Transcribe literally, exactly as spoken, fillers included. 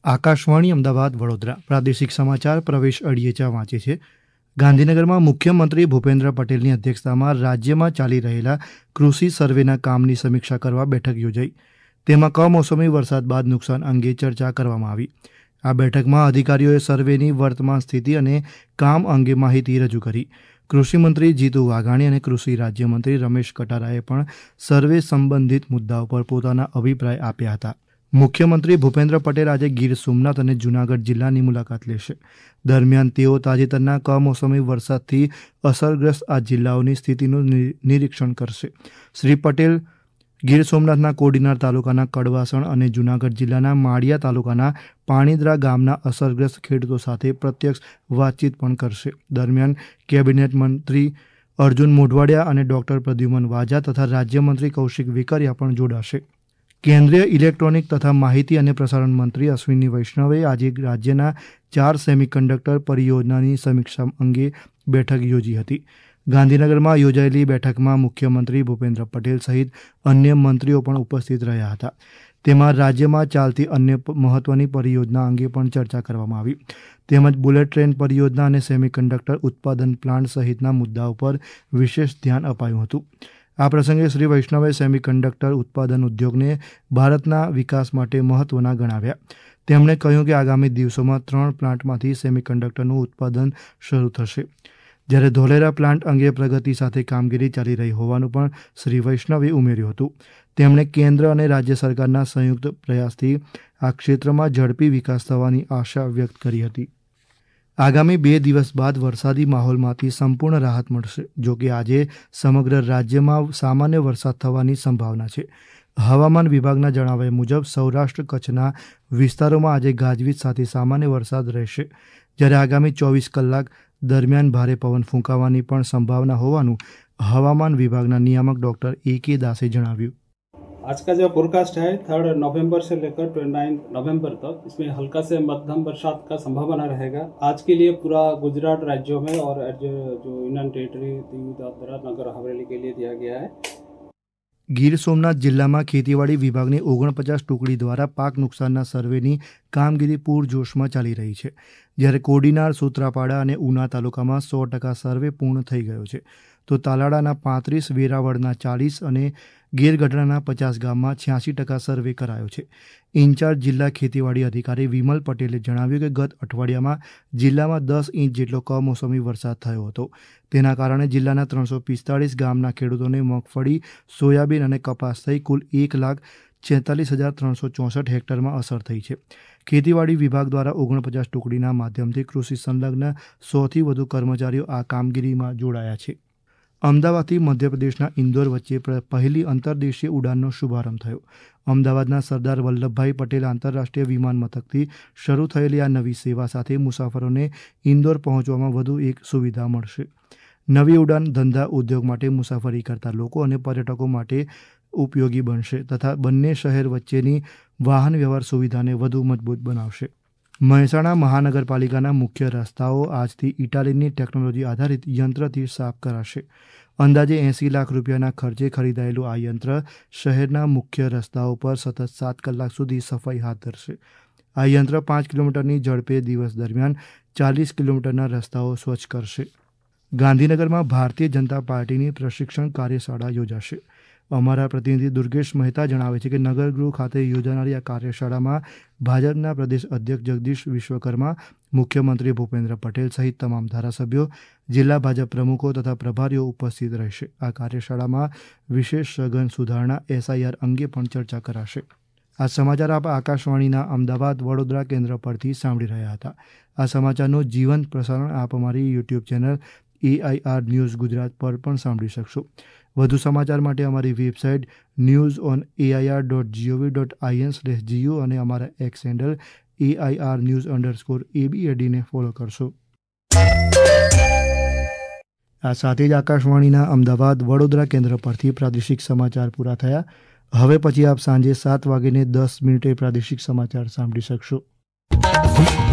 આકાશવાણી અમદાવાદ વડોદરા પ્રાદેશિક સમાચાર પ્રવેશ અડિયેચા વાંચે છે. ગાંધીનગરમાં મુખ્યમંત્રી ભૂપેન્દ્ર પટેલની અધ્યક્ષતામાં રાજ્યમાં ચાલી રહેલા કૃષિ સર્વેના કામની સમીક્ષા કરવા બેઠક યોજાઈ. તેમાં કમોસમી વરસાદ બાદ નુકસાન અંગે ચર્ચા કરવામાં આવી. આ બેઠકમાં અધિકારીઓએ સર્વેની વર્તમાન સ્થિતિ અને કામ અંગે માહિતી રજૂ કરી. કૃષિમંત્રી જીતુ વાઘાણી અને કૃષિ રાજ્યમંત્રી રમેશ કટારાએ પણ સર્વે સંબંધિત મુદ્દાઓ પર પોતાના અભિપ્રાય આપ્યા હતા. મુખ્યમંત્રી ભૂપેન્દ્ર પટેલ આજે ગીર સોમનાથ અને જૂનાગઢ જિલ્લાની મુલાકાત લેશે. દરમિયાન તેઓ તાજેતરના કમોસમી વરસાદથી અસરગ્રસ્ત આ જિલ્લાઓની સ્થિતિનું નિરીક્ષણ કરશે. શ્રી પટેલ ગીર સોમનાથના કોડીનાર તાલુકાના કડવાસણ અને જૂનાગઢ જિલ્લાના માળિયા તાલુકાના પાણીદરા ગામના અસરગ્રસ્ત ખેડૂતો સાથે પ્રત્યક્ષ વાતચીત પણ કરશે. દરમિયાન કેબિનેટ મંત્રી અર્જુન મોઢવાડિયા અને ડોક્ટર પ્રદ્યુમન વાજા તથા રાજ્યમંત્રી કૌશિક વેકરિયા પણ જોડાશે. કેન્દ્રીય ઇલેક્ટ્રોનિક તથા માહિતી અને પ્રસારણ મંત્રી અશ્વિની વૈષ્ણવે આજે રાજ્યના ચાર સેમિકન્ડક્ટર પરિયોજનાની સમીક્ષા અંગે બેઠક યોજી હતી. ગાંધીનગરમાં યોજાયેલી બેઠકમાં મુખ્યમંત્રી ભૂપેન્દ્ર પટેલ સહિત અન્ય મંત્રીઓ પણ ઉપસ્થિત રહ્યા હતા. તેમાં રાજ્યમાં ચાલતી અન્ય મહત્વની પરિયોજના અંગે પણ ચર્ચા કરવામાં આવી. તેમજ બુલેટ ટ્રેન પરિયોજના અને સેમિકન્ડક્ટર ઉત્પાદન પ્લાન્ટ સહિતના મુદ્દાઓ પર વિશેષ ધ્યાન અપાયું હતું. આ પ્રસંગે શ્રી વૈષ્ણવે સેમિકન્ડક્ટર ઉત્પાદન ઉદ્યોગને ભારતના વિકાસ માટે મહત્વના ગણાવ્યા. તેમણે કહ્યું કે આગામી દિવસોમાં ત્રણ પ્લાન્ટમાંથી સેમિકન્ડક્ટરનું ઉત્પાદન શરૂ થશે. જ્યારે ધોલેરા પ્લાન્ટ અંગે પ્રગતિ સાથે કામગીરી ચાલી રહી હોવાનું પણ શ્રી વૈષ્ણવે ઉમેર્યું હતું. તેમણે કેન્દ્ર અને રાજ્ય સરકારના સંયુક્ત પ્રયાસથી આ ક્ષેત્રમાં ઝડપી વિકાસ થવાની આશા વ્યક્ત કરી હતી. આગામી બે દિવસ બાદ વરસાદી માહોલમાંથી સંપૂર્ણ રાહત મળશે. જો કે આજે સમગ્ર રાજ્યમાં સામાન્ય વરસાદ થવાની સંભાવના છે. હવામાન વિભાગના જણાવ્યા મુજબ સૌરાષ્ટ્ર કચ્છના વિસ્તારોમાં આજે ગાજવીજ સાથે સામાન્ય વરસાદ રહેશે. જ્યારે આગામી ચોવીસ કલાક દરમિયાન ભારે પવન ફૂંકાવાની પણ સંભાવના હોવાનું હવામાન વિભાગના નિયામક ડॉक्टर ए के दासे जણાવ્યું. आज का जो फोरकास्ट है थर्ड नवंबर से लेकर ट्वेंटी नाइन नवंबर तक इसमें हल्का से मध्यम बरसात का संभावना रहेगा. आज के लिए पूरा गुजरात राज्यों में और जो यूनियन टेरिटरी दीव दादरा नगर हवेली के लिए दिया गया है. ગીર સોમનાથ જિલ્લામાં ખેતીવાડી વિભાગની ઓગણપચાસ ટુકડી દ્વારા પાક નુકસાનના સર્વેની કામગીરી પૂરજોશમાં ચાલી રહી છે. જ્યારે કોડીનાર, સૂત્રાપાડા અને ઉના તાલુકામાં સો ટકા સર્વે પૂર્ણ થઈ ગયો છે, તો તાલાડાના પાંત્રીસ, વેરાવળના ચાલીસ અને ગીરગઢડાના પચાસ ગામમાં છ્યાસી ટકા સર્વે કરાયો છે. ઇન્ચાર્જ જિલ્લા ખેતીવાડી અધિકારી વિમલ પટેલે જણાવ્યું કે ગત અઠવાડિયામાં જિલ્લામાં દસ ઇંચ જેટલો કમોસમી વરસાદ થયો હતો. તેના કારણે જિલ્લાના ત્રણસો પિસ્તાળીસ ગામના ખેડૂતોને મગફળી, સોયાબીન અને કપાસ થઈ કુલ એક લાખ છેતાલીસ હજાર ત્રણસો ચોસઠ હેક્ટરમાં અસર થઈ છે. ખેતીવાડી વિભાગ દ્વારા ઓગણપચાસ ટુકડીના માધ્યમથી કૃષિ સંલગ્ન સોથી વધુ કર્મચારીઓ આ કામગીરીમાં જોડાયા છે. અમદાવાદથી મધ્યપ્રદેશના ઇન્દોર વચ્ચે પહેલી અંતરદેશીય ઉડાનનો શુભારંભ થયો. અમદાવાદના સરદાર વલ્લભભાઈ પટેલ આંતરરાષ્ટ્રીય વિમાન મથકથી શરૂ થયેલી આ નવી સેવા સાથે મુસાફરોને ઇન્દોર પહોંચવામાં વધુ એક સુવિધા મળશે. નવી ઉડાન ધંધા ઉદ્યોગ માટે, મુસાફરી કરતા લોકો અને પર્યટકો માટે ઉપયોગી બનશે તથા બંને શહેર વચ્ચેની વાહન વ્યવહાર સુવિધાને વધુ મજબૂત બનાવશે. મહેસાણા મહાનગરપાલિકાના મુખ્ય રસ્તાઓ આજથી ઇટાલીની ટેકનોલોજી આધારિત યંત્રથી સાફ કરાશે. અંદાજે એંસી લાખ રૂપિયાના ખર્ચે ખરીદાયેલું આ યંત્ર શહેરના મુખ્ય રસ્તાઓ પર સતત સાત કલાક સુધી સફાઈ હાથ ધરશે. આ યંત્ર પાંચ કિલોમીટરની ઝડપે દિવસ દરમિયાન ચાલીસ કિલોમીટરના રસ્તાઓ સ્વચ્છ કરશે. ગાંધીનગરમાં ભારતીય જનતા પાર્ટીની પ્રશિક્ષણ કાર્યશાળા યોજાશે. અમારા પ્રતિનિધિ દુર્ગેશ મહેતા જણાવે છે કે નગરગૃહ ખાતે યોજાનારી આ કાર્યશાળામાં ભાજપના પ્રદેશ અધ્યક્ષ જગદીશ વિશ્વકર્મા, મુખ્યમંત્રી ભૂપેન્દ્ર પટેલ સહિત તમામ ધારાસભ્યો, જિલ્લા ભાજપ પ્રમુખો તથા પ્રભારીઓ ઉપસ્થિત રહેશે. આ કાર્યશાળામાં વિશેષ સઘન સુધારણા એસઆઈઆર અંગે પણ ચર્ચા કરાશે. આ સમાચાર આપ આકાશવાણીના અમદાવાદ વડોદરા કેન્દ્ર પરથી સાંભળી રહ્યા હતા. આ સમાચારનું જીવંત પ્રસારણ આપ અમારી YouTube channel AIR news Gujarat પર પણ સાંભળી શકશો. વધુ સમાચાર માટે અમારી website news on AIR dot GOV dot IN slash GU અને અમારા X handle AIR news underscore એબીએડીને ફોલો કરશો. આ સાથે જ આકાશવાણીના અમદાવાદ વડોદરા કેન્દ્ર પરથી પ્રાદેશિક સમાચાર પૂરા થયા. હવે પછી આપ સાંજે સાત વાગીને દસ મિનિટે પ્રાદેશિક સમાચાર સાંભળી શકશો.